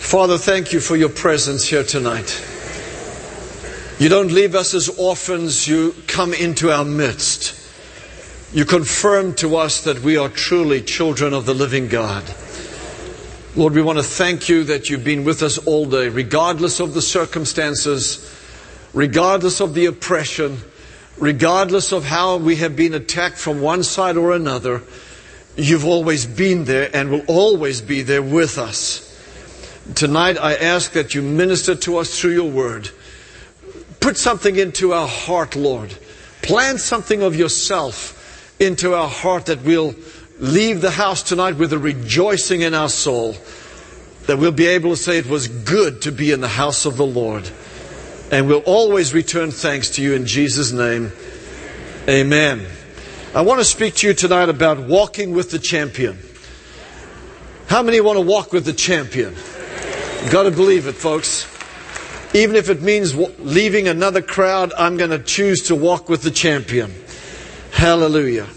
Father, thank you for your presence here tonight. You don't leave us as orphans. You come into our midst. You confirm to us that we are truly children of the living God. Lord, we want to thank you that you've been with us all day, regardless of the circumstances, regardless of the oppression, regardless of how we have been attacked from one side or another. You've always been there and will always be there with us. Tonight I ask that you minister to us through your word. Put something into our heart, Lord. Plant something of yourself into our heart, that we'll leave the house tonight with a rejoicing in our soul. That we'll be able to say it was good to be in the house of the Lord. And we'll always return thanks to you in Jesus' name. Amen. I want to speak to you tonight about walking with the champion. How many want to walk with the champion? You've got to believe it, folks. Even if it means leaving another crowd, I'm going to choose to walk with the champion. Hallelujah.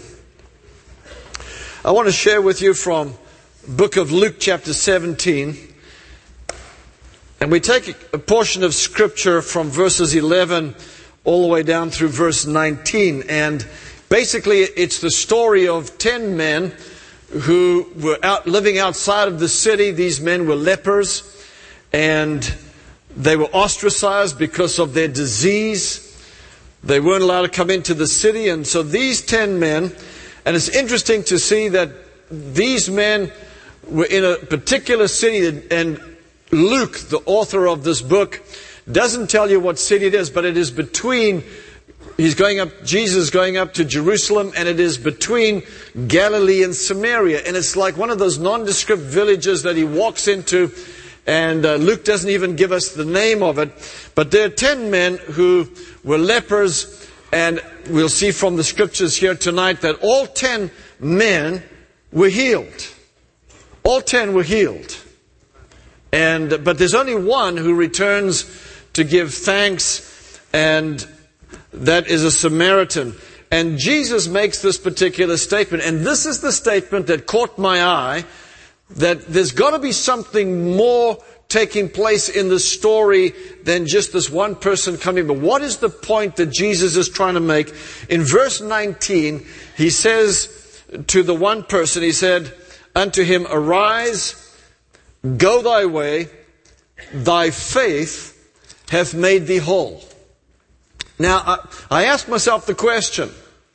I want to share with you from book of Luke chapter 17. And we take a portion of scripture from verses 11 all the way down through verse 19. And basically it's the story of 10 men who were living outside of the city. These men were lepers, and they were ostracized because of their disease. They weren't allowed to come into the city. And so these 10 men, and it's interesting to see that these men were in a particular city, and Luke, the author of this book, doesn't tell you what city it is, but it is between, Jesus is going up to Jerusalem, and it is between Galilee and Samaria. And it's like one of those nondescript villages that he walks into, and Luke doesn't even give us the name of it. But there are 10 men who were lepers, and we'll see from the scriptures here tonight that all 10 men were healed. All 10 were healed. But there's only one who returns to give thanks, and that is a Samaritan. And Jesus makes this particular statement, and this is the statement that caught my eye, that there's got to be something more taking place in the story than just this one person coming. But what is the point that Jesus is trying to make? In verse 19, he says to the one person, he said unto him, "Arise, go thy way, thy faith hath made thee whole." Now, I ask myself the question.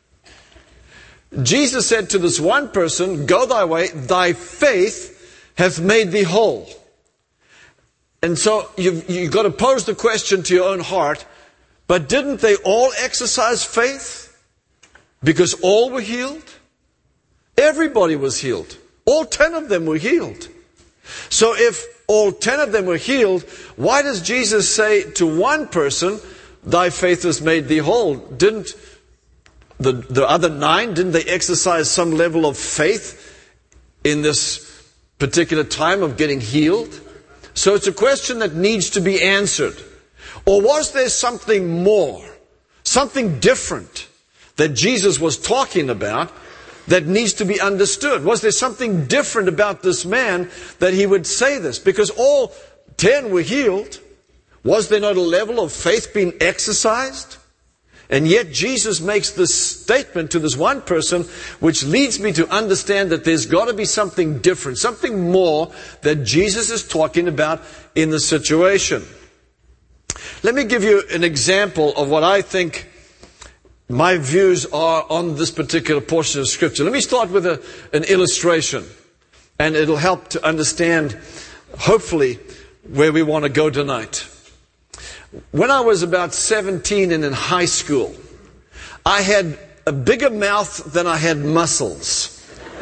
Jesus said to this one person, "Go thy way, thy faith hath made thee whole." And so you've got to pose the question to your own heart, but didn't they all exercise faith? Because all were healed? Everybody was healed. All 10 of them were healed. So if all 10 of them were healed, why does Jesus say to one person, "Thy faith has made thee whole"? Didn't the other 9, didn't they exercise some level of faith in this particular time of getting healed? So it's a question that needs to be answered. Or was there something more, something different that Jesus was talking about that needs to be understood? Was there something different about this man that he would say this? Because all 10 were healed. Was there not a level of faith being exercised? And yet Jesus makes this statement to this one person, which leads me to understand that there's got to be something different, something more that Jesus is talking about in the situation. Let me give you an example of what I think my views are on this particular portion of Scripture. Let me start with an illustration, and it'll help to understand, hopefully, where we want to go tonight. When I was about 17 and in high school, I had a bigger mouth than I had muscles.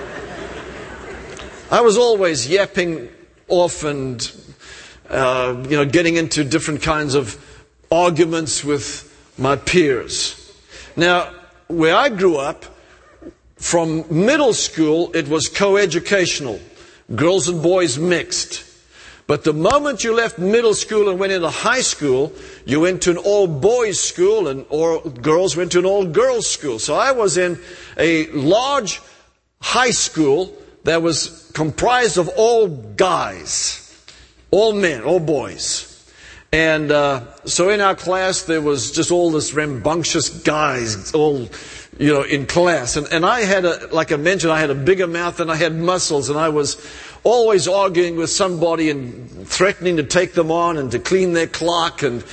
I was always yapping off and, getting into different kinds of arguments with my peers. Now, where I grew up, from middle school, it was co-educational. Girls and boys mixed. But the moment you left middle school and went into high school, you went to an all-boys school, and or girls went to an all-girls school. So I was in a large high school that was comprised of all guys. All men, all boys. And so in our class, there was just all this rambunctious guys, all, in class. And I had, like I mentioned, I had a bigger mouth and I had muscles. And I was always arguing with somebody and threatening to take them on and to clean their clock and,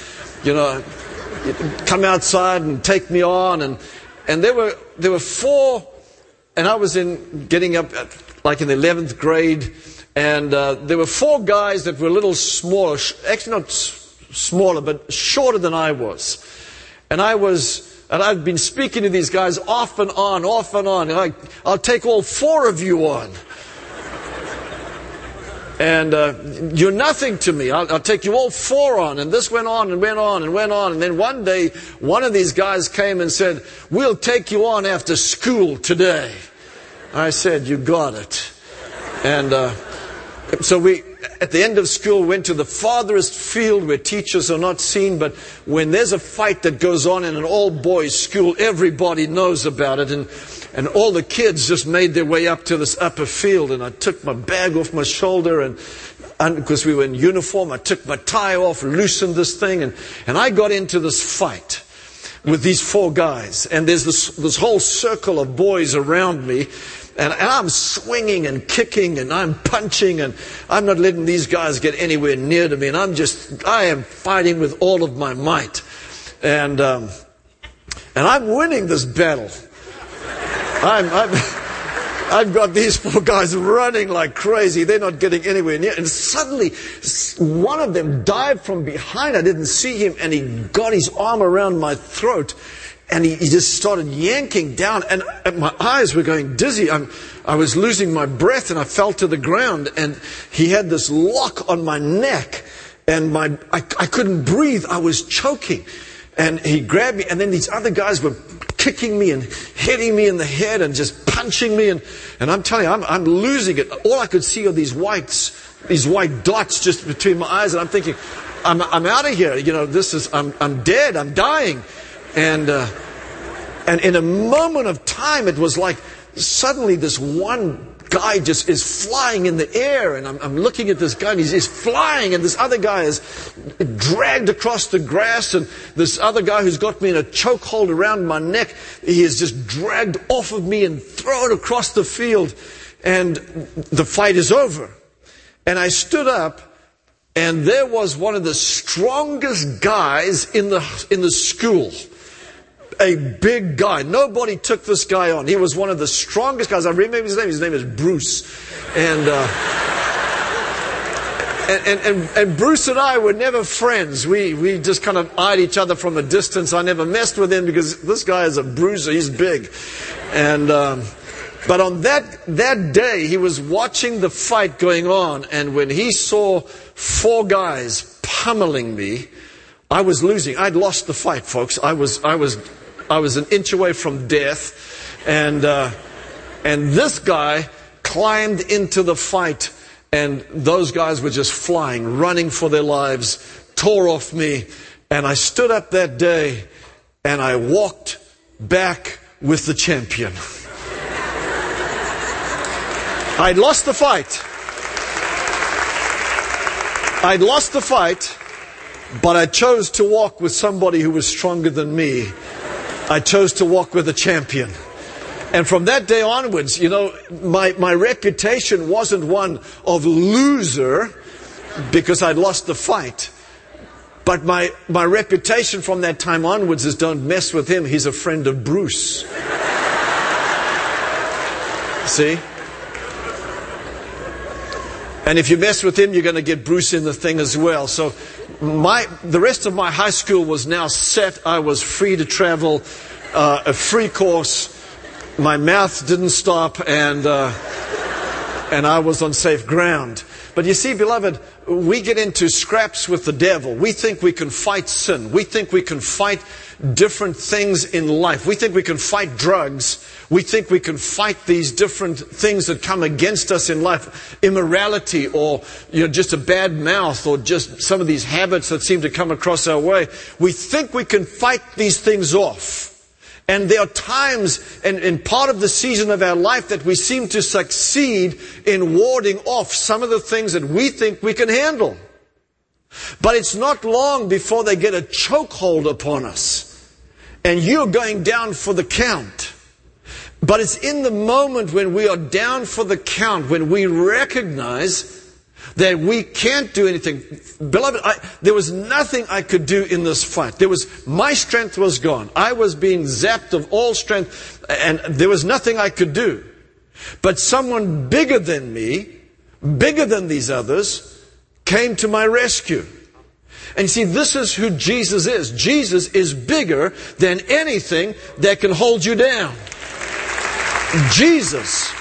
come outside and take me on. And there were 4, and I was getting up like in the 11th grade. And there were 4 guys that were a little smaller, actually not smaller, but shorter than I was. And I'd been speaking to these guys off and on. And I'll take all 4 of you on. And you're nothing to me. I'll take you all 4 on. And this went on and went on and went on. And then one day, one of these guys came and said, "We'll take you on after school today." I said, "You got it." And so we, at the end of school, went to the farthest field where teachers are not seen. But when there's a fight that goes on in an all-boys school, everybody knows about it. And all the kids just made their way up to this upper field. And I took my bag off my shoulder, and because we were in uniform, I took my tie off, loosened this thing, and I got into this fight with these 4 guys. And there's this whole circle of boys around me. And I'm swinging and kicking and I'm punching, and I'm not letting these guys get anywhere near to me. And I am fighting with all of my might. And I'm winning this battle. I've got these 4 guys running like crazy. They're not getting anywhere near. And suddenly, one of them dived from behind. I didn't see him, and he got his arm around my throat. And he just started yanking down, and my eyes were going dizzy. I was losing my breath, and I fell to the ground. And he had this lock on my neck, and I couldn't breathe. I was choking. And he grabbed me, and then these other guys were kicking me and hitting me in the head and just punching me. And I'm telling you, I'm losing it. All I could see are these white dots just between my eyes. And I'm thinking, I'm out of here. I'm dead. I'm dying. And in a moment of time, it was like suddenly this one guy just is flying in the air, and I'm looking at this guy, and he's flying, and this other guy is dragged across the grass, and this other guy who's got me in a chokehold around my neck, he is just dragged off of me and thrown across the field, and the fight is over. And I stood up, and there was one of the strongest guys in the school. A big guy. Nobody took this guy on. He was one of the strongest guys. I remember his name. His name is Bruce. And Bruce and I were never friends. We just kind of eyed each other from a distance. I never messed with him because this guy is a bruiser. He's big. And but on that day, he was watching the fight going on, and when he saw 4 guys pummeling me, I was losing. I'd lost the fight, folks. I was an inch away from death, and this guy climbed into the fight, and those guys were just flying, running for their lives, tore off me, and I stood up that day, and I walked back with the champion. I'd lost the fight. But I chose to walk with somebody who was stronger than me. I chose to walk with a champion. And from that day onwards, my reputation wasn't one of loser because I'd lost the fight. But my reputation from that time onwards is, don't mess with him. He's a friend of Bruce. See? And if you mess with him, you're going to get Bruce in the thing as well. So the rest of my high school was now set. I was free to travel, a free course. My mouth didn't stop, and I was on safe ground. But you see, beloved, we get into scraps with the devil. We think we can fight sin. We think we can fight different things in life. We think we can fight drugs. We think we can fight these different things that come against us in life. Immorality, or just a bad mouth, or just some of these habits that seem to come across our way. We think we can fight these things off. And there are times and part of the season of our life that we seem to succeed in warding off some of the things that we think we can handle. But it's not long before they get a chokehold upon us. And you're going down for the count. But it's in the moment when we are down for the count, when we recognize that we can't do anything. Beloved, there was nothing I could do in this fight. My strength was gone. I was being zapped of all strength, and there was nothing I could do. But someone bigger than me, bigger than these others, came to my rescue. And you see, this is who Jesus is. Jesus is bigger than anything that can hold you down. Jesus.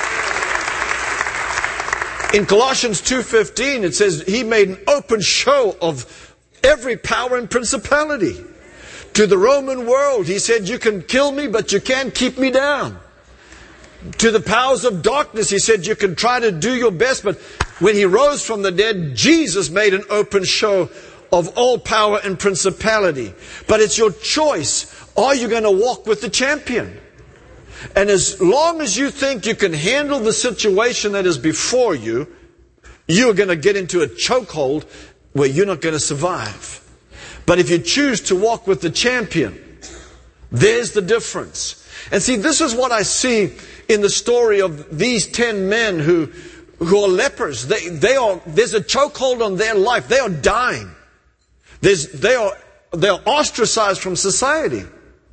In Colossians 2:15, it says He made an open show of every power and principality. To the Roman world, He said, you can kill me, but you can't keep me down. To the powers of darkness, He said, you can try to do your best, but when He rose from the dead, Jesus made an open show of all power and principality. But it's your choice. Are you going to walk with the champion? And as long as you think you can handle the situation that is before you, you are going to get into a chokehold where you're not going to survive. But if you choose to walk with the champion, there's the difference. And see, this is what I see in the story of these 10 men who are lepers. There's a chokehold on their life. They are dying. They are ostracized from society.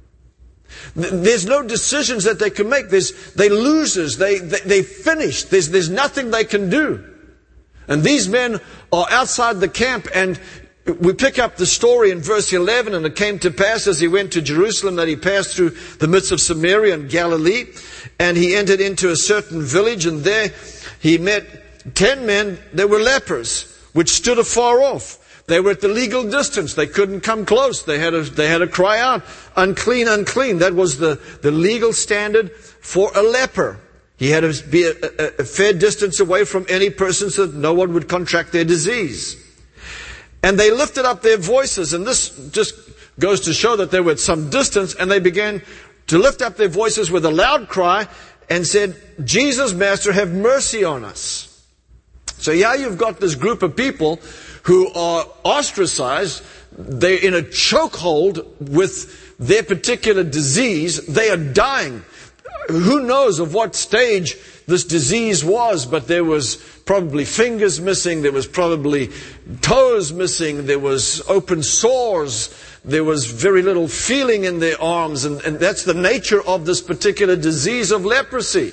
There's no decisions that they can make. They losers. They finished. There's nothing they can do. And these men are outside the camp, and we pick up the story in verse 11. And it came to pass as he went to Jerusalem that he passed through the midst of Samaria and Galilee, and he entered into a certain village, and there he met 10 men that were lepers, which stood afar off. They were at the legal distance. They couldn't come close. They had to cry out, unclean, unclean. That was the legal standard for a leper. He had to be a fair distance away from any person so that no one would contract their disease. And they lifted up their voices, and this just goes to show that they were at some distance, and they began to lift up their voices with a loud cry and said, Jesus, Master, have mercy on us. So yeah, you've got this group of people who are ostracized. They're in a chokehold with their particular disease. They are dying. Who knows of what stage this disease was, but there was probably fingers missing, there was probably toes missing, there was open sores, there was very little feeling in their arms, and that's the nature of this particular disease of leprosy.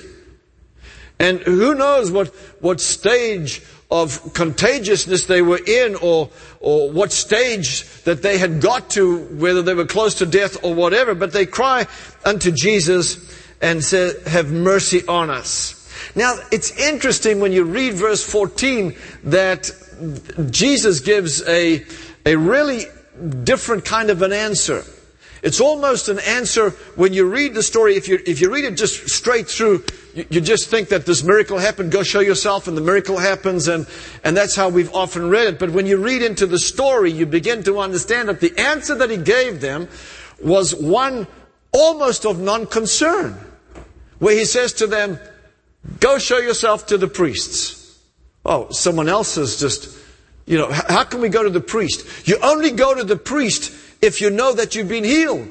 And who knows what stage of contagiousness they were in, or what stage that they had got to, whether they were close to death or whatever, but they cry unto Jesus and say, have mercy on us. Now, it's interesting when you read verse 14 that Jesus gives a really different kind of an answer. It's almost an answer when you read the story. If you read it just straight through, you just think that this miracle happened. Go show yourself, and the miracle happens, and that's how we've often read it. But when you read into the story, you begin to understand that the answer that he gave them was one almost of non-concern, where he says to them, go show yourself to the priests. Oh, someone else is just, how can we go to the priest? You only go to the priest if you know that you've been healed.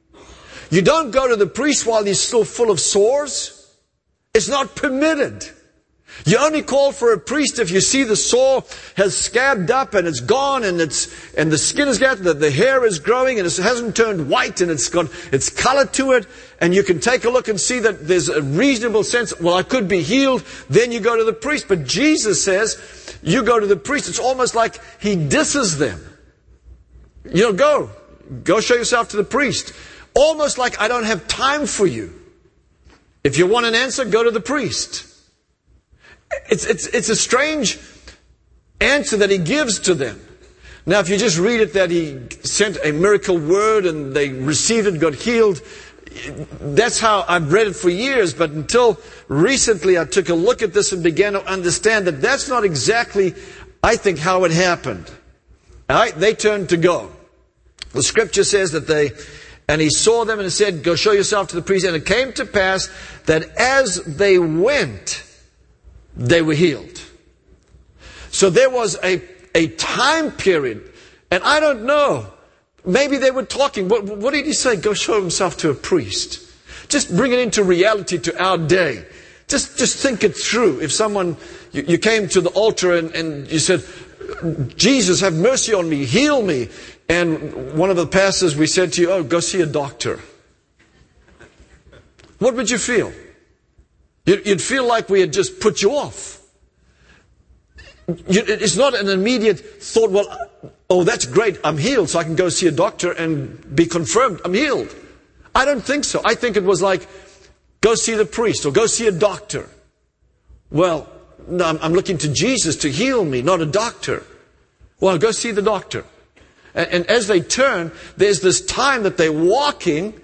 You don't go to the priest while he's still full of sores. It's not permitted. You only call for a priest if you see the sore has scabbed up and it's gone, and the skin is got, the hair is growing and it hasn't turned white and it's got its color to it, and you can take a look and see that there's a reasonable sense, well, I could be healed, then you go to the priest. But Jesus says, you go to the priest. It's almost like he disses them. Go show yourself to the priest. Almost like, I don't have time for you. If you want an answer, go to the priest. It's a strange answer that he gives to them. Now, if you just read it that he sent a miracle word and they received it, got healed, that's how I've read it for years. But until recently, I took a look at this and began to understand that that's not exactly, I think, how it happened. All right, they turned to go. The scripture says that and he saw them and said, go show yourself to the priest. And it came to pass that as they went, they were healed. So there was a a time period. And I don't know. Maybe they were talking. What did he say? Go show himself to a priest. Just bring it into reality to our day. Just think it through. If someone, you came to the altar and you said, Jesus, have mercy on me, heal me. And one of the pastors, we said to you, oh, go see a doctor. What would you feel? You'd feel like we had just put you off. It's not an immediate thought, well, oh, that's great, I'm healed, so I can go see a doctor and be confirmed I'm healed. I don't think so. I think it was like, go see the priest or go see a doctor. Well, no, I'm looking to Jesus to heal me, not a doctor. Well, go see the doctor. And as they turn, there's this time that they're walking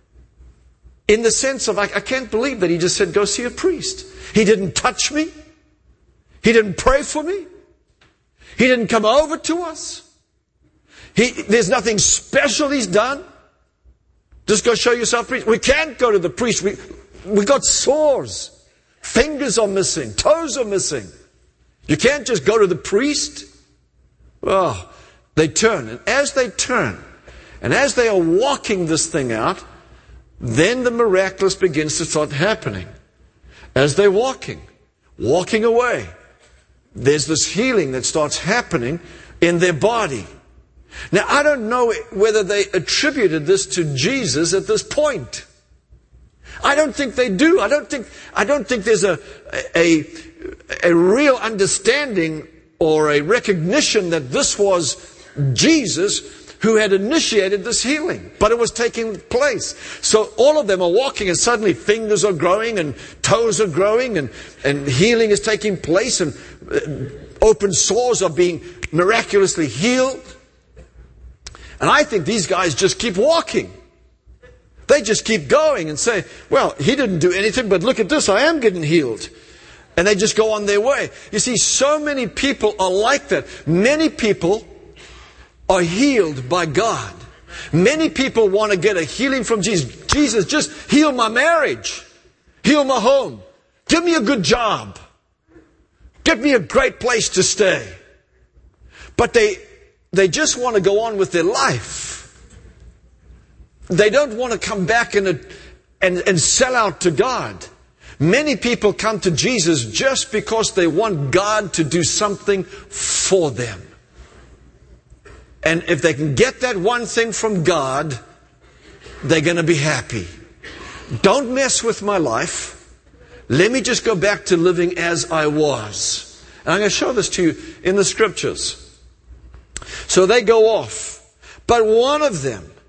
in the sense of, I can't believe that he just said, go see a priest. He didn't touch me. He didn't pray for me. He didn't come over to us. There's nothing special he's done. Just go show yourself priest. We can't go to the priest. We got sores. Fingers are missing. Toes are missing. You can't just go to the priest. Oh, they turn. And as they turn, and as they are walking this thing out, then the miraculous begins to start happening. As they're walking away, there's this healing that starts happening in their body. Now, I don't know whether they attributed this to Jesus at this point. I don't think they do. I don't think there's a real understanding or a recognition that this was Jesus who had initiated this healing. But it was taking place. So all of them are walking and suddenly fingers are growing and toes are growing and healing is taking place and open sores are being miraculously healed. And I think these guys just keep walking. They just keep going and say, well, he didn't do anything, but look at this, I am getting healed. And they just go on their way. You see, so many people are like that. Many people are healed by God. Many people want to get a healing from Jesus. Jesus, just heal my marriage. Heal my home. Give me a good job. Give me a great place to stay. But they just want to go on with their life. They don't want to come back and sell out to God. Many people come to Jesus just because they want God to do something for them. And if they can get that one thing from God, they're going to be happy. Don't mess with my life. Let me just go back to living as I was. And I'm going to show this to you in the scriptures. So they go off. But one of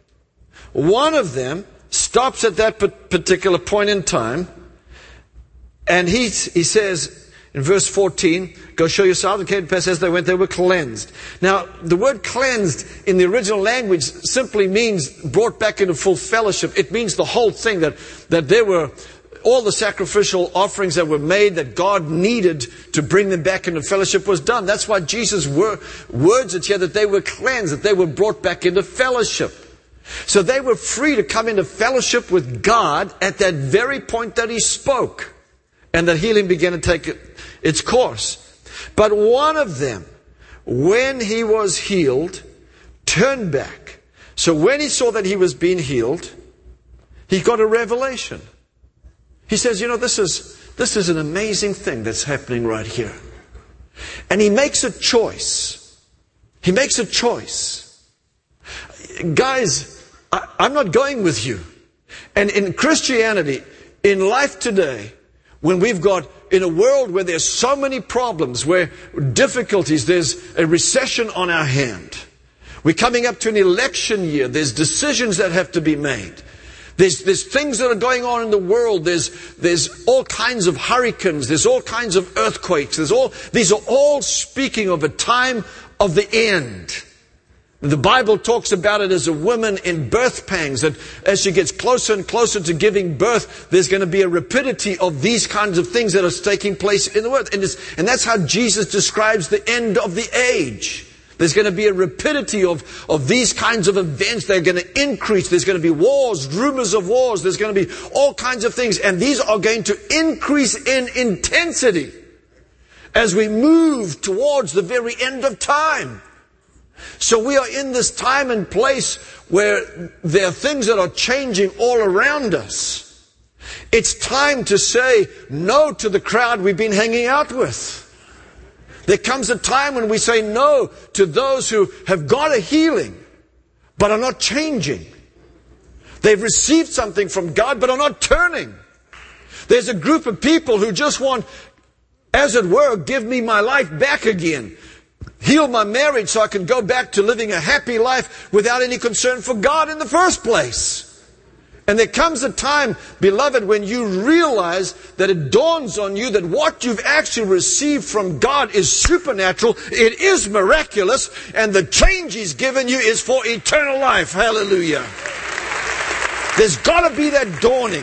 them stops at that particular point in time. And he says in verse 14, go show yourself. And came to pass as they went, they were cleansed. Now, the word cleansed in the original language simply means brought back into full fellowship. It means the whole thing, that there were all the sacrificial offerings that were made that God needed to bring them back into fellowship was done. That's why Jesus' words it here that they were cleansed, that they were brought back into fellowship. So they were free to come into fellowship with God at that very point that he spoke. And that healing began to take its course. But one of them, when he was healed, turned back. So when he saw that he was being healed, he got a revelation. He says, this is an amazing thing that's happening right here. And he makes a choice. He makes a choice. Guys, I'm not going with you. And in Christianity, in life today, when we've got, in a world where there's so many problems, where difficulties, there's a recession on our hand. We're coming up to an election year. There's decisions that have to be made. There's things that are going on in the world. There's all kinds of hurricanes. There's all kinds of earthquakes. These are all speaking of a time of the end. The Bible talks about it as a woman in birth pangs, that as she gets closer and closer to giving birth, there's going to be a rapidity of these kinds of things that are taking place in the world. And that's how Jesus describes the end of the age. There's going to be a rapidity of these kinds of events. They're going to increase. There's going to be wars, rumors of wars. There's going to be all kinds of things. And these are going to increase in intensity. as we move towards the very end of time. So we are in this time and place where there are things that are changing all around us. It's time to say no to the crowd we've been hanging out with. There comes a time when we say no to those who have got a healing but are not changing. They've received something from God but are not turning. There's a group of people who just want, as it were, give me my life back again. Heal my marriage so I can go back to living a happy life without any concern for God in the first place. And there comes a time, beloved, when you realize that it dawns on you that what you've actually received from God is supernatural, it is miraculous, and the change He's given you is for eternal life. Hallelujah. There's got to be that dawning.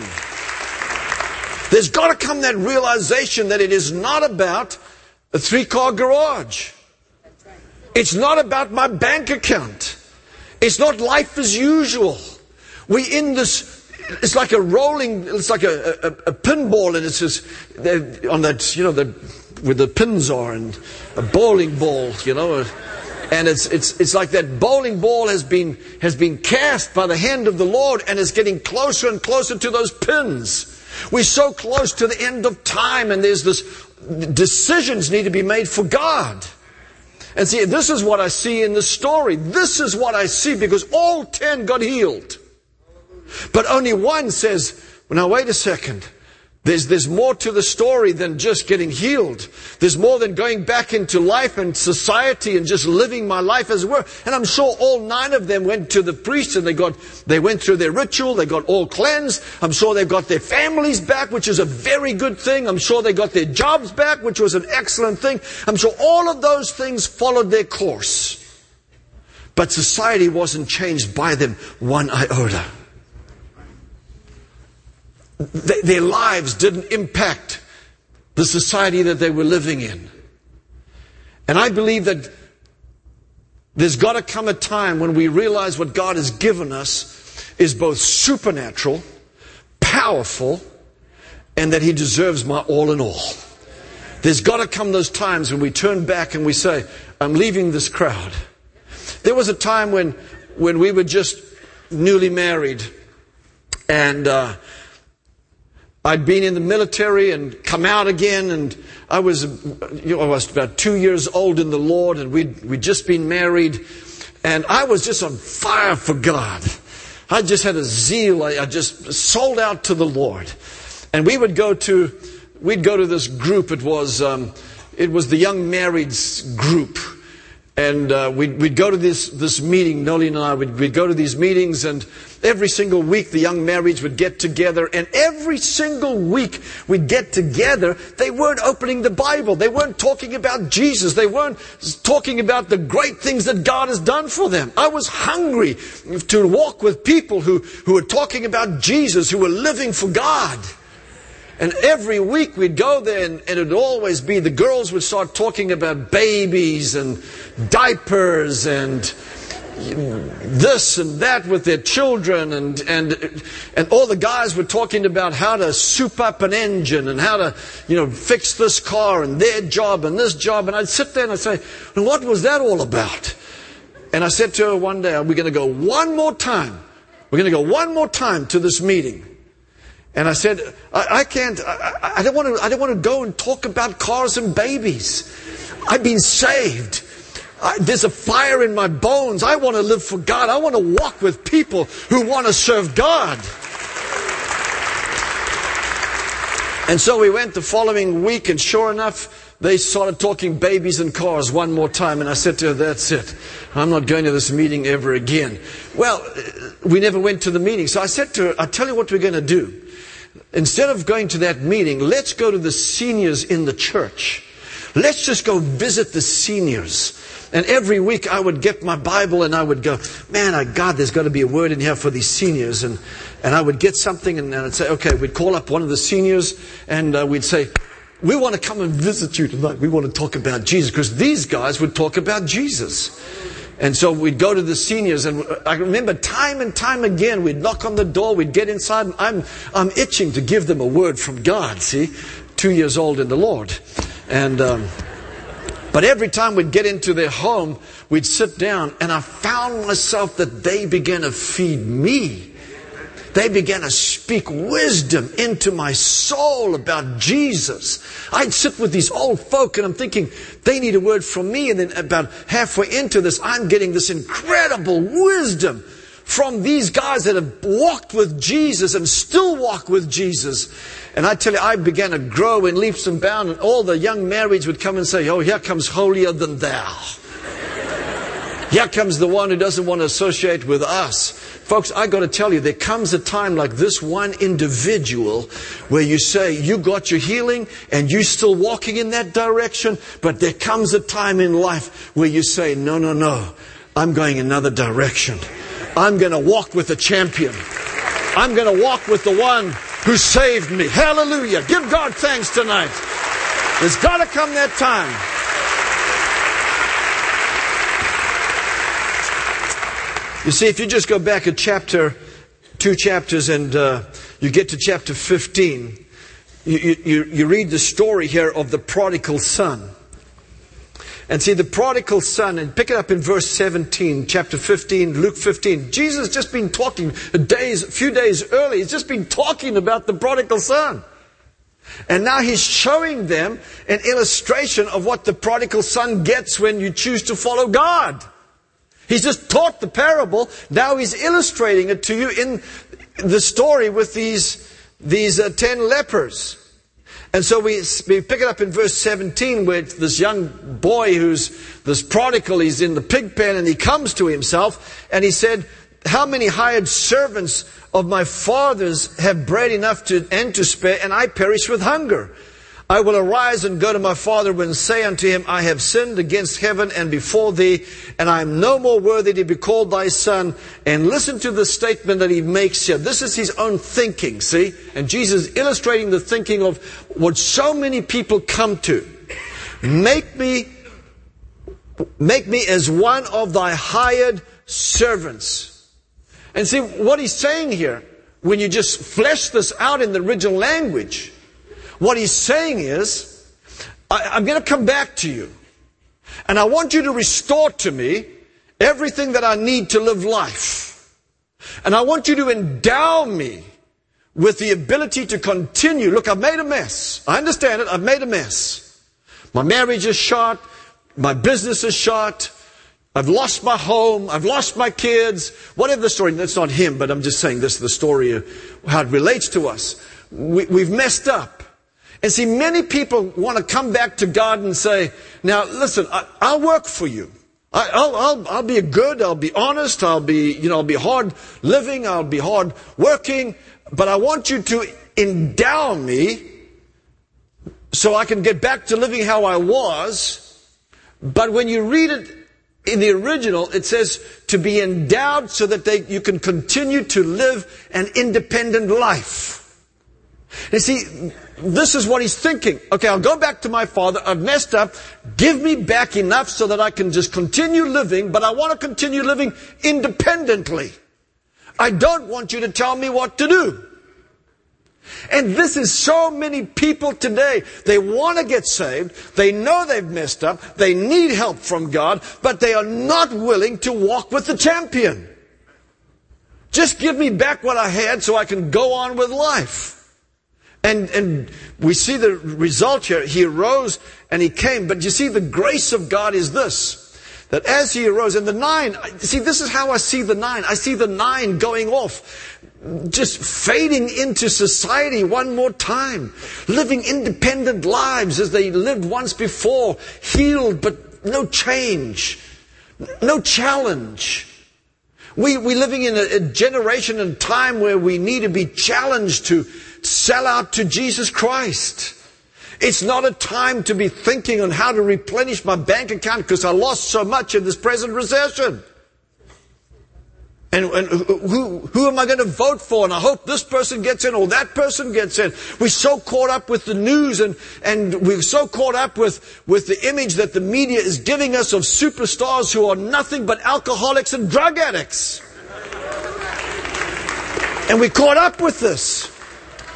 There's got to come that realization that it is not about a 3-car garage. It's not about my bank account. It's not life as usual. We're in this, it's like a rolling, it's like a pinball, and it's just on that, where the pins are, and a bowling ball, and it's like that bowling ball has been cast by the hand of the Lord, and it's getting closer and closer to those pins. We're so close to the end of time, and there's this, decisions need to be made for God. And see, this is what I see in the story. This is what I see, because all 10 got healed. But only one says, well, now wait a second. There's more to the story than just getting healed. There's more than going back into life and society and just living my life as it were. And I'm sure all 9 of them went to the priest and they went through their ritual. They got all cleansed. I'm sure they got their families back, which is a very good thing. I'm sure they got their jobs back, which was an excellent thing. I'm sure all of those things followed their course. But society wasn't changed by them one iota. Their lives didn't impact the society that they were living in. And I believe that there's got to come a time when we realize what God has given us is both supernatural, powerful, and that He deserves my all in all. There's got to come those times when we turn back and we say, I'm leaving this crowd. There was a time when we were just newly married, and I'd been in the military and come out again, and I was about 2 years old in the Lord, and we'd just been married, and I was just on fire for God. I just had a zeal. I just sold out to the Lord. And we'd go to this group. It was the young marrieds group. And we'd go to this meeting, Noli and I, we'd go to these meetings, and every single week the young marrieds would get together, and every single week we'd get together, they weren't opening the Bible, they weren't talking about Jesus, they weren't talking about the great things that God has done for them. I was hungry to walk with people who were talking about Jesus, who were living for God. And every week we'd go there, and it would always be the girls would start talking about babies and diapers and this and that with their children, and all the guys were talking about how to soup up an engine and how to fix this car and their job and this job. And I'd sit there and I'd say, well, what was that all about? And I said to her one day, we're going to go one more time. We're going to go one more time to this meeting. And I said, I don't want to go and talk about cars and babies. I've been saved. There's a fire in my bones. I want to live for God. I want to walk with people who want to serve God. And so we went the following week, and sure enough, they started talking babies and cars one more time. And I said to her, that's it. I'm not going to this meeting ever again. Well, we never went to the meeting. So I said to her, I'll tell you what we're going to do. Instead of going to that meeting, let's go to the seniors in the church. Let's just go visit the seniors. And every week I would get my Bible and I would go, man, God, there's got to be a word in here for these seniors. And I would get something, and I'd say, okay, we'd call up one of the seniors, and we'd say, we want to come and visit you tonight. We want to talk about Jesus, because these guys would talk about Jesus. And so we'd go to the seniors, and I remember time and time again, we'd knock on the door, we'd get inside, and I'm itching to give them a word from God, see? 2 years old in the Lord. But every time we'd get into their home, we'd sit down, and I found myself that they began to feed me. They began to speak wisdom into my soul about Jesus. I'd sit with these old folk and I'm thinking, they need a word from me. And then about halfway into this, I'm getting this incredible wisdom from these guys that have walked with Jesus and still walk with Jesus. And I tell you, I began to grow in leaps and bounds. And all the young marrieds would come and say, oh, here comes holier than thou. Here comes the one who doesn't want to associate with us. Folks, I got to tell you, there comes a time like this one individual where you say, you got your healing and you're still walking in that direction. But there comes a time in life where you say, no, I'm going another direction. I'm going to walk with the champion. I'm going to walk with the one who saved me. Hallelujah. Give God thanks tonight. There's got to come that time. You see, if you just go back a chapter, 2 chapters, and you get to chapter 15, you read the story here of the prodigal son. And see, the prodigal son, and pick it up in verse 17, chapter 15, Luke 15. Jesus has just been talking a few days early. He's just been talking about the prodigal son. And now he's showing them an illustration of what the prodigal son gets when you choose to follow God. He's just taught the parable. Now he's illustrating it to you in the story with these 10 lepers. And so we pick it up in verse 17 where this young boy who's this prodigal, he's in the pig pen and he comes to himself and he said, how many hired servants of my father's have bread enough and to spare, and I perish with hunger? I will arise and go to my father and say unto him, I have sinned against heaven and before thee, and I am no more worthy to be called thy son. And listen to the statement that he makes here. This is his own thinking, see? And Jesus is illustrating the thinking of what so many people come to. Make me as one of thy hired servants. And see, what he's saying here, when you just flesh this out in the original language, what he's saying is, I'm going to come back to you. And I want you to restore to me everything that I need to live life. And I want you to endow me with the ability to continue. Look, I've made a mess. I understand it. I've made a mess. My marriage is shot. My business is shot. I've lost my home. I've lost my kids. Whatever the story. That's not him, but I'm just saying this is the story of how it relates to us. We've messed up. And see, many people want to come back to God and say, now listen, I'll work for you. I'll be good, I'll be honest, I'll be hard living, I'll be hard working, but I want you to endow me so I can get back to living how I was. But when you read it in the original, it says to be endowed so that you can continue to live an independent life. You see, this is what he's thinking. Okay, I'll go back to my father. I've messed up. Give me back enough so that I can just continue living, but I want to continue living independently. I don't want you to tell me what to do. And this is so many people today. They want to get saved. They know they've messed up. They need help from God, but they are not willing to walk with the champion. Just give me back what I had so I can go on with life. And we see the result here. He arose and he came. But you see, the grace of God is this, that as he arose, and the 9, see, this is how I see the 9. I see the 9 going off, just fading into society one more time, living independent lives as they lived once before, healed but no change, no challenge. We're living in a generation and time where we need to be challenged to sell out to Jesus Christ. It's not a time to be thinking on how to replenish my bank account because I lost so much in this present recession. And who am I going to vote for? And I hope this person gets in or that person gets in. We're so caught up with the news and we're so caught up with the image that the media is giving us of superstars who are nothing but alcoholics and drug addicts. And we're caught up with this.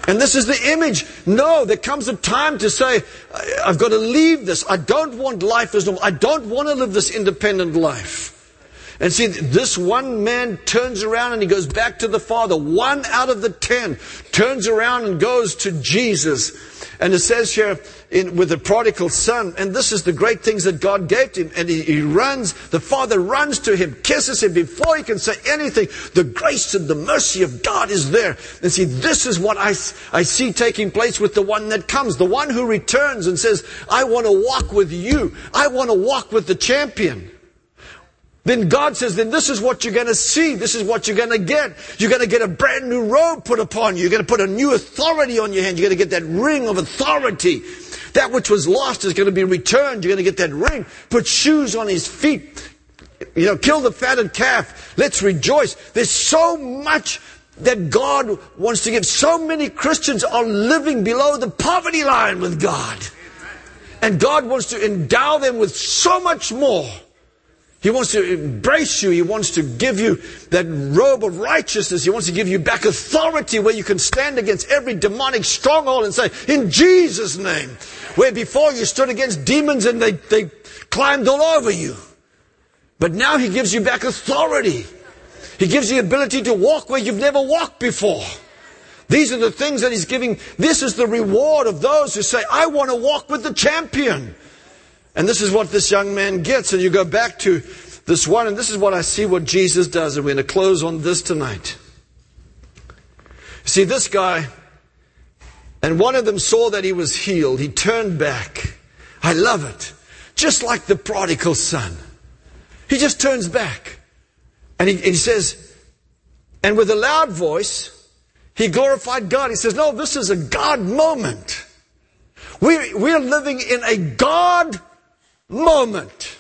And this is the image. No, there comes a time to say, I've got to leave this. I don't want life as normal. I don't want to live this independent life. And see, this one man turns around and he goes back to the Father. 1 out of the 10 turns around and goes to Jesus. And it says here with the prodigal son, and this is the great things that God gave to him. And he runs, the Father runs to him, kisses him before he can say anything. The grace and the mercy of God is there. And see, this is what I see taking place with the one that comes. The one who returns and says, I want to walk with you. I want to walk with the champion. Then God says, then this is what you're going to see. This is what you're going to get. You're going to get a brand new robe put upon you. You're going to put a new authority on your hand. You're going to get that ring of authority. That which was lost is going to be returned. You're going to get that ring. Put shoes on his feet. Kill the fatted calf. Let's rejoice. There's so much that God wants to give. So many Christians are living below the poverty line with God. And God wants to endow them with so much more. He wants to embrace you. He wants to give you that robe of righteousness. He wants to give you back authority where you can stand against every demonic stronghold and say, in Jesus' name. Where before you stood against demons and they climbed all over you. But now He gives you back authority. He gives you the ability to walk where you've never walked before. These are the things that He's giving. This is the reward of those who say, I want to walk with the champion. And this is what this young man gets. And you go back to this one, and this is what I see what Jesus does. And we're going to close on this tonight. See, this guy, and one of them saw that he was healed. He turned back. I love it. Just like the prodigal son. He just turns back. And he says, and with a loud voice, he glorified God. He says, no, this is a God moment. We're living in a God moment.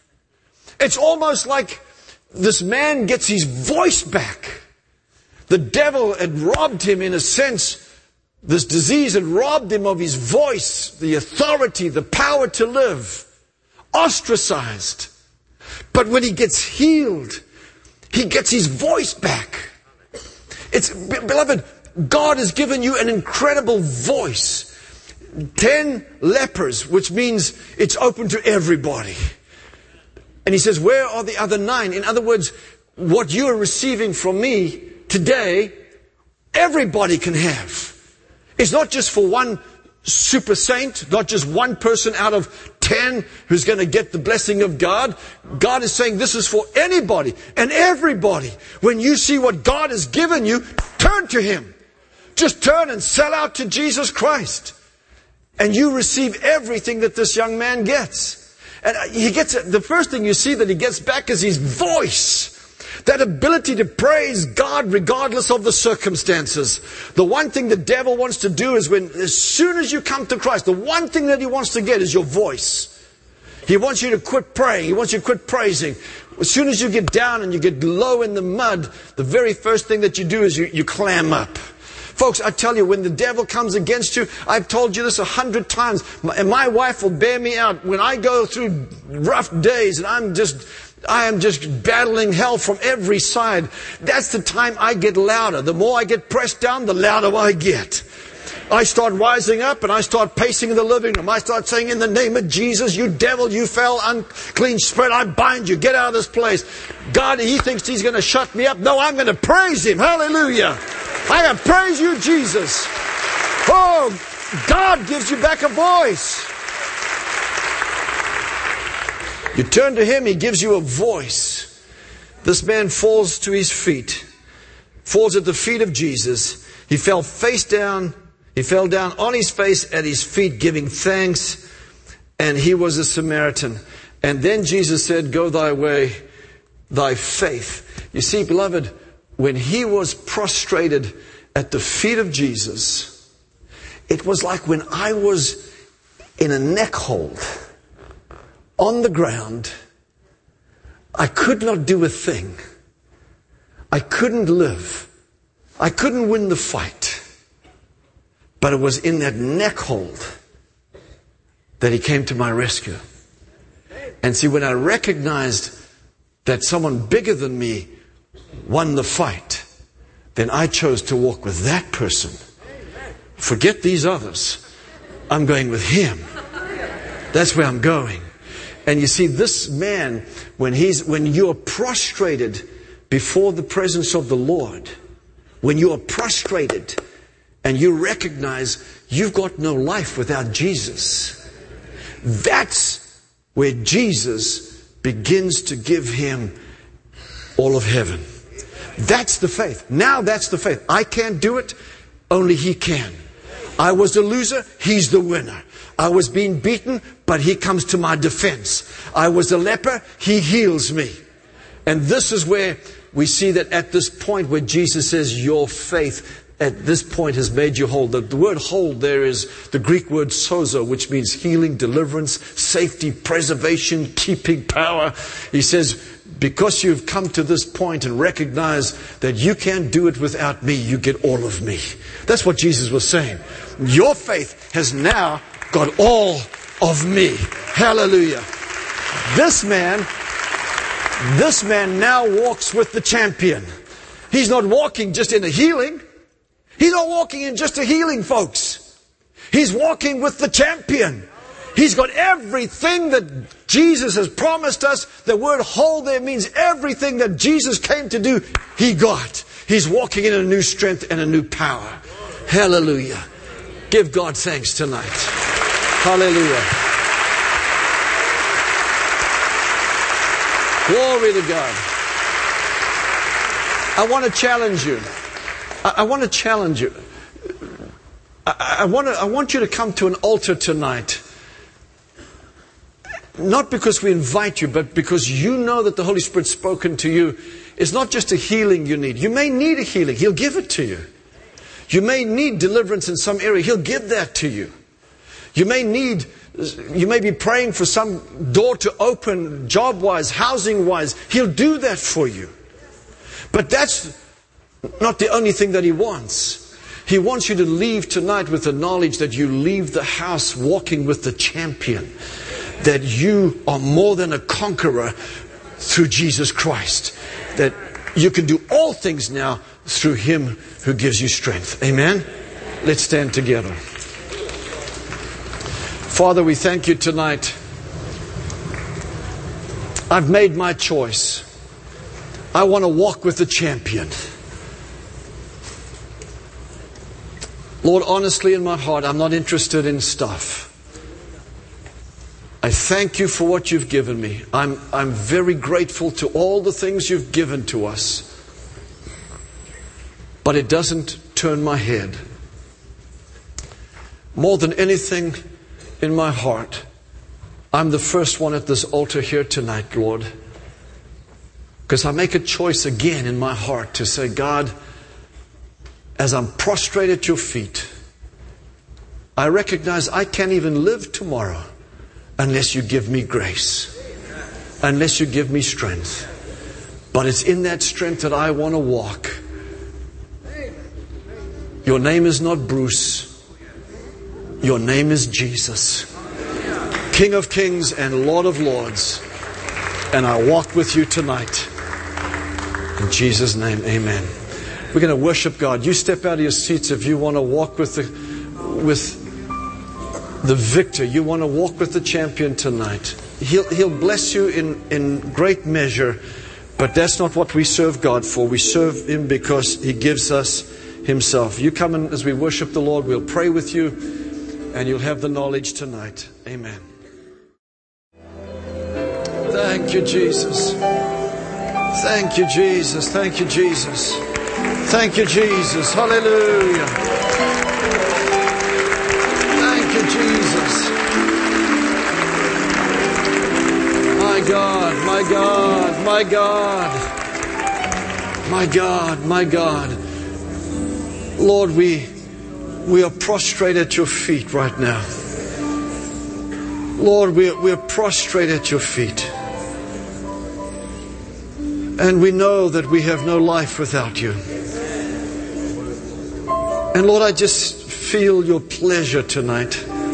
It's almost like this man gets his voice back. The devil had robbed him in a sense. This disease had robbed him of his voice, the authority, the power to live. Ostracized. But when he gets healed, he gets his voice back. Beloved, God has given you an incredible voice. 10 lepers, which means it's open to everybody. And he says, where are the other 9? In other words, what you are receiving from me today, everybody can have. It's not just for one super saint, not just one person out of 10 who's going to get the blessing of God. God is saying this is for anybody and everybody. When you see what God has given you, turn to Him. Just turn and sell out to Jesus Christ. And you receive everything that this young man gets. And he gets it. The first thing you see that he gets back is his voice. That ability to praise God regardless of the circumstances. The one thing the devil wants to do is as soon as you come to Christ, the one thing that he wants to get is your voice. He wants you to quit praying. He wants you to quit praising. As soon as you get down and you get low in the mud, the very first thing that you do is you clam up. Folks, I tell you, when the devil comes against you, I've told you this 100 times, and my wife will bear me out. When I go through rough days and I am just battling hell from every side, that's the time I get louder. The more I get pressed down, the louder I get. I start rising up and I start pacing in the living room. I start saying, in the name of Jesus, you devil, you foul, unclean spirit, I bind you. Get out of this place. God, He thinks He's going to shut me up. No, I'm going to praise Him. Hallelujah. I'm going to praise you, Jesus. Oh, God gives you back a voice. You turn to Him, He gives you a voice. This man falls to his feet, falls at the feet of Jesus. He fell face down. He fell down on his face at His feet, giving thanks. And he was a Samaritan. And then Jesus said, go thy way, thy faith. You see, beloved, when he was prostrated at the feet of Jesus, it was like when I was in a neck hold on the ground. I could not do a thing. I couldn't live. I couldn't win the fight. But it was in that neck hold that He came to my rescue. And see, when I recognized that someone bigger than me won the fight, then I chose to walk with that person Forget these others. I'm going with Him. That's where I'm going. And you see, this man, when you are prostrated before the presence of the Lord, when you are prostrated and you recognize you've got no life without Jesus, that's where Jesus begins to give him all of heaven. That's the faith. Now that's the faith. I can't do it. Only He can. I was a loser. He's the winner. I was being beaten, but He comes to my defense. I was a leper. He heals me. And this is where we see that at this point where Jesus says, your faith at this point has made you whole. The word whole there is the Greek word sozo, which means healing, deliverance, safety, preservation, keeping power. He says, because you've come to this point and recognize that you can't do it without me, you get all of me. That's what Jesus was saying. Your faith has now got all of me. Hallelujah. This man now walks with the champion. He's not walking just in a healing. He's not walking in just a healing, folks. He's walking with the champion. He's got everything that Jesus has promised us. The word whole there means everything that Jesus came to do, He got. He's walking in a new strength and a new power. Hallelujah. Give God thanks tonight. Hallelujah. Glory to God. I want to challenge you. I want to challenge you. I want you to come to an altar tonight. Not because we invite you, but because you know that the Holy Spirit's spoken to you. It's not just a healing you need. You may need a healing. He'll give it to you. You may need deliverance in some area. He'll give that to you. You may be praying for some door to open, job-wise, housing-wise. He'll do that for you. But that's not the only thing that He wants. He wants you to leave tonight with the knowledge that you leave the house walking with the champion. That you are more than a conqueror through Jesus Christ. That you can do all things now through Him who gives you strength. Amen? Let's stand together. Father, we thank You tonight. I've made my choice. I want to walk with the champion. Lord, honestly in my heart, I'm not interested in stuff. I thank You for what You've given me. I'm very grateful to all the things You've given to us. But it doesn't turn my head. More than anything in my heart, I'm the first one at this altar here tonight, Lord. Because I make a choice again in my heart to say, God, as I'm prostrate at Your feet, I recognize I can't even live tomorrow unless You give me grace, unless You give me strength. But it's in that strength that I want to walk. Your name is not Bruce. Your name is Jesus, King of Kings and Lord of Lords. And I walk with You tonight. In Jesus' name, amen. We're going to worship God. You step out of your seats if you want to walk with the victor. You want to walk with the champion tonight. He'll bless you in great measure, but that's not what we serve God for. We serve Him because He gives us Himself. You come in as we worship the Lord. We'll pray with you, and you'll have the knowledge tonight. Amen. Thank You, Jesus. Thank You, Jesus. Thank You, Jesus. Thank You, Jesus. Hallelujah. Thank You, Jesus. My God, my God, my God. My God, my God. Lord, we are prostrate at Your feet right now. Lord, we're prostrate at Your feet. And we know that we have no life without You. And Lord, I just feel Your pleasure tonight.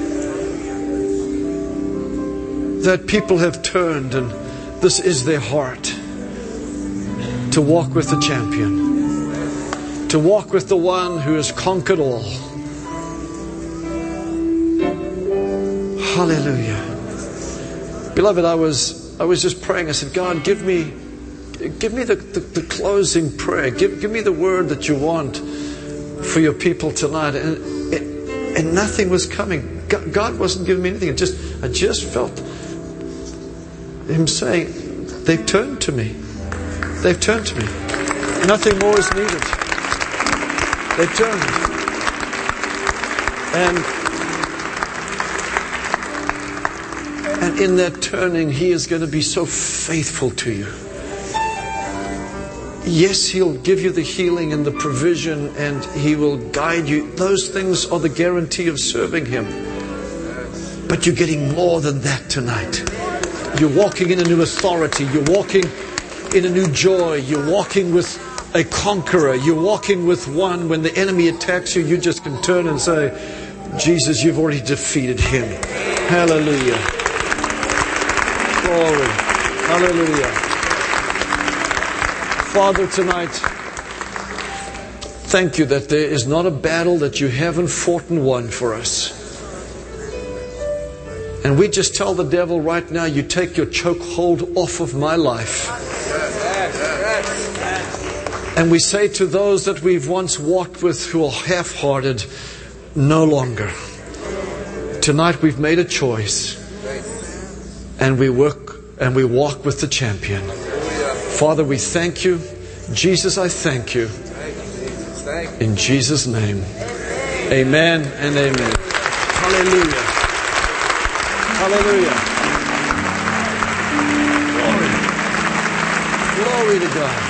That people have turned and this is their heart. To walk with the champion. To walk with the one who has conquered all. Hallelujah. Beloved, I was just praying. I said, God, give me the closing prayer. Give me the word that you want for your people tonight. And nothing was coming. God wasn't giving me anything. I just felt Him saying, they've turned to me. They've turned to me. Nothing more is needed. They've turned. And in that turning, He is going to be so faithful to you. Yes, He'll give you the healing and the provision, and He will guide you. Those things are the guarantee of serving Him. But you're getting more than that tonight. You're walking in a new authority. You're walking in a new joy. You're walking with a conqueror. You're walking with one. When the enemy attacks you, you just can turn and say, Jesus, you've already defeated him. Hallelujah. Glory. Hallelujah. Father, tonight, thank you that there is not a battle that you haven't fought and won for us. And we just tell the devil right now, you take your chokehold off of my life. And we say to those that we've once walked with who are half-hearted, no longer. Tonight we've made a choice. And we walk with the champion. Father, we thank you. Jesus, I thank you. In Jesus' name. Amen and amen. Hallelujah. Hallelujah. Glory to God.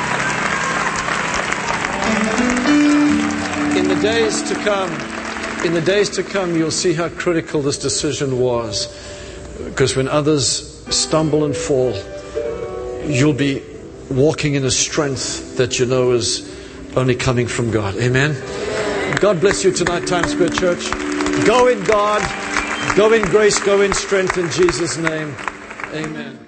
In the days to come, you'll see how critical this decision was. Because when others stumble and fall, you'll be walking in a strength that you know is only coming from God. Amen. God bless you tonight, Times Square Church. Go in God, go in grace, go in strength in Jesus' name. Amen.